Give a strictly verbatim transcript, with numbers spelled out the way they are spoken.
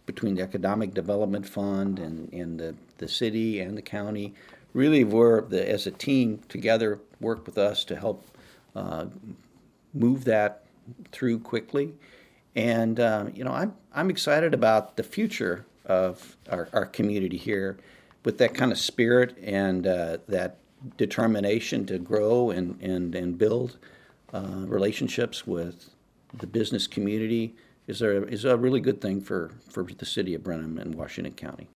between the Economic Development Fund and, and the, the city and the county really were, the, as a team together, worked with us to help uh, move that through quickly. And, uh, you know, I'm, I'm excited about the future of our, our community here with that kind of spirit and uh, that determination to grow and, and, and build uh, relationships with the business community is a, is a really good thing for, for the city of Brenham and Washington County.